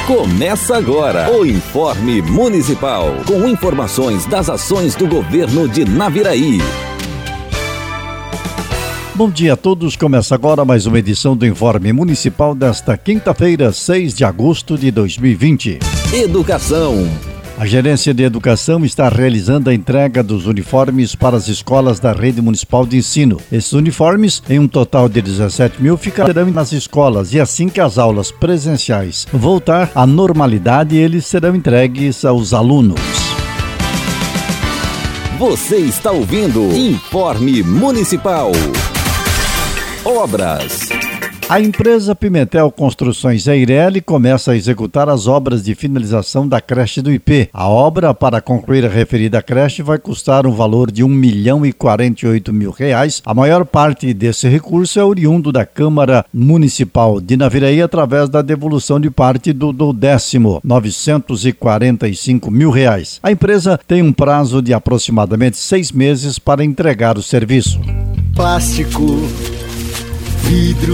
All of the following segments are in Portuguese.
Começa agora o Informe Municipal, com informações das ações do governo de Naviraí. Bom dia a todos, começa agora mais uma edição do Informe Municipal desta quinta-feira, 6 de agosto de 2020. Educação. A Gerência de Educação está realizando a entrega dos uniformes para as escolas da Rede Municipal de Ensino. Esses uniformes, em um total de 17 mil, ficarão nas escolas e assim que as aulas presenciais voltar à normalidade, eles serão entregues aos alunos. Você está ouvindo Informe Municipal. Obras. A empresa Pimentel Construções Eireli começa a executar as obras de finalização da creche do IP. A obra para concluir a referida creche vai custar um valor de R$1.048.000. A maior parte desse recurso é oriundo da Câmara Municipal de Naviraí através da devolução de parte do décimo, R$945.000. A empresa tem um prazo de aproximadamente 6 meses para entregar o serviço. Plástico, vidro,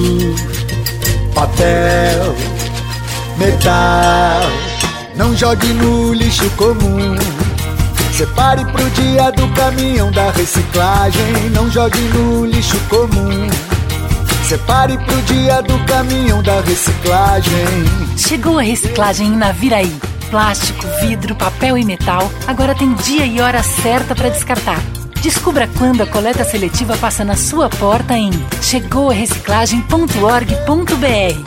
papel, metal, não jogue no lixo comum. Separe pro dia do caminhão da reciclagem. Não jogue no lixo comum. Separe pro dia do caminhão da reciclagem. Chegou a reciclagem em Naviraí. Plástico, vidro, papel e metal agora tem dia e hora certa para descartar. Descubra quando a coleta seletiva passa na sua porta em chegoareciclagem.org.br.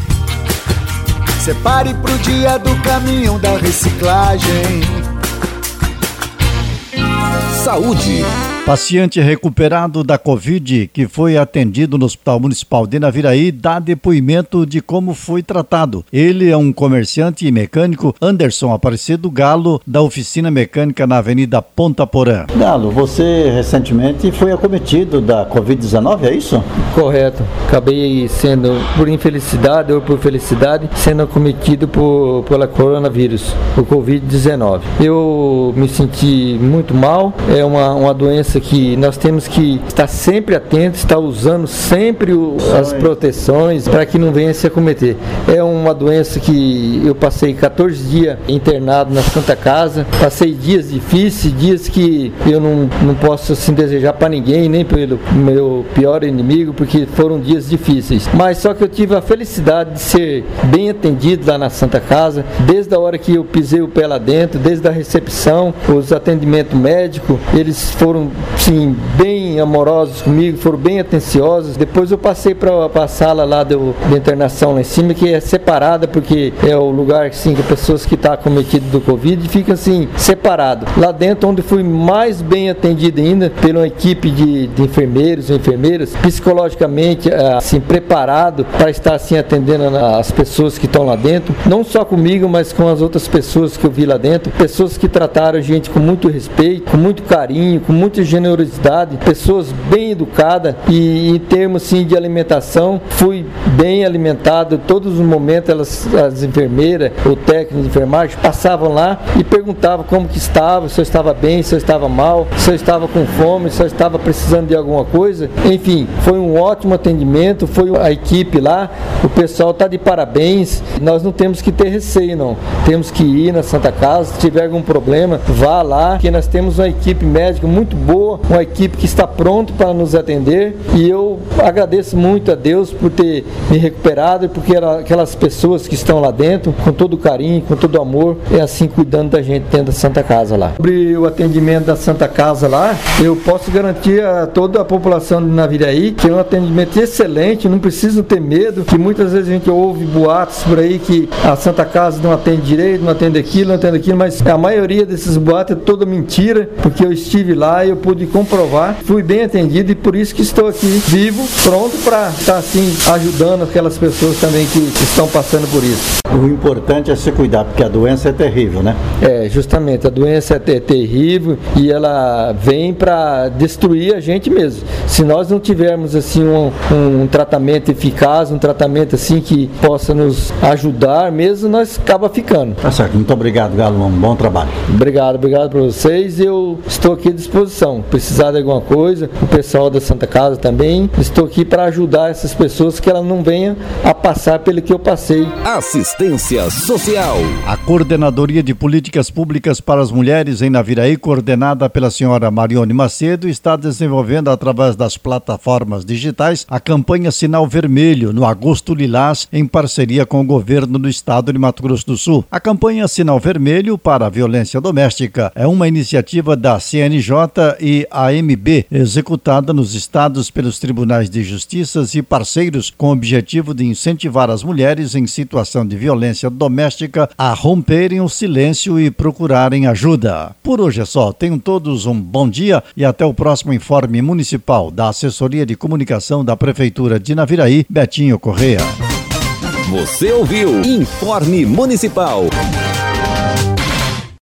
Separe pro dia do caminhão da reciclagem. Saúde. Paciente recuperado da Covid que foi atendido no Hospital Municipal de Naviraí dá depoimento de como foi tratado. Ele é um comerciante e mecânico, Anderson Aparecido Galo, da oficina mecânica na Avenida Ponta Porã. Galo, você recentemente foi acometido da Covid-19, é isso? Correto. Acabei sendo, por infelicidade ou por felicidade, sendo acometido pela coronavírus, o Covid-19. Eu me senti muito mal, é uma doença que nós temos que estar sempre atentos, estar usando sempre as proteções para que não venha se acometer. É uma doença que eu passei 14 dias internado na Santa Casa, passei dias difíceis, dias que eu não posso assim desejar para ninguém, nem pelo meu pior inimigo, porque foram dias difíceis. Mas só que eu tive a felicidade de ser bem atendido lá na Santa Casa, desde a hora que eu pisei o pé lá dentro, desde a recepção, os atendimentos médicos, eles foram sim, bem amorosos comigo, foram bem atenciosos. Depois eu passei para a sala lá de internação lá em cima, que é separada, porque é o lugar assim, que pessoas que estão acometidas do Covid ficam assim, separados. Lá dentro, onde fui mais bem atendido ainda, pela equipe de enfermeiros e enfermeiras, psicologicamente assim, preparado para estar assim, atendendo as pessoas que estão lá dentro, não só comigo, mas com as outras pessoas que eu vi lá dentro, pessoas que trataram a gente com muito respeito, com muito carinho, com muita generosidade, pessoas bem educadas, e em termos sim, de alimentação, fui bem alimentado. Todos os momentos as enfermeiras, o técnico de enfermagem passavam lá e perguntavam como que estava, se eu estava bem, se eu estava mal, se eu estava com fome, se eu estava precisando de alguma coisa. Enfim, foi um ótimo atendimento, foi a equipe lá, o pessoal está de parabéns. Nós não temos que ter receio, não. Temos que ir na Santa Casa, se tiver algum problema, vá lá, porque nós temos uma equipe médica muito boa, uma equipe que está pronta para nos atender, e eu agradeço muito a Deus por ter me recuperado e porque aquelas pessoas que estão lá dentro, com todo o carinho, com todo o amor, é assim cuidando da gente dentro da Santa Casa lá. Sobre o atendimento da Santa Casa lá, eu posso garantir a toda a população de Naviraí que é um atendimento excelente, não precisa ter medo, que muitas vezes a gente ouve boatos por aí que a Santa Casa não atende direito, não atende aquilo, mas a maioria desses boatos é toda mentira, porque eu estive lá e eu pude comprovar, fui bem atendido e por isso que estou aqui vivo, pronto para estar assim ajudando aquelas pessoas também que estão passando por isso. O importante é se cuidar, porque a doença é terrível, né? É, justamente, a doença é terrível e ela vem para destruir a gente mesmo. Se nós não tivermos assim um tratamento eficaz, um tratamento assim que possa nos ajudar mesmo, nós acaba ficando. Tá certo, muito obrigado, Galo, um bom trabalho. Obrigado para vocês, eu estou aqui à disposição. precisar de alguma coisa, o pessoal da Santa Casa também. Estou aqui para ajudar essas pessoas que elas não venham a passar pelo que eu passei. Assistência Social. A Coordenadoria de Políticas Públicas para as Mulheres em Naviraí, coordenada pela senhora Marione Macedo, está desenvolvendo através das plataformas digitais a campanha Sinal Vermelho no Agosto Lilás, em parceria com o governo do estado de Mato Grosso do Sul. A campanha Sinal Vermelho para a Violência Doméstica é uma iniciativa da CNJ e AMB, executada nos estados pelos tribunais de justiça e parceiros, com o objetivo de incentivar as mulheres em situação de violência doméstica a romperem o silêncio e procurarem ajuda. Por hoje é só. Tenham todos um bom dia e até o próximo Informe Municipal da Assessoria de Comunicação da Prefeitura de Naviraí, Betinho Correia. Você ouviu Informe Municipal.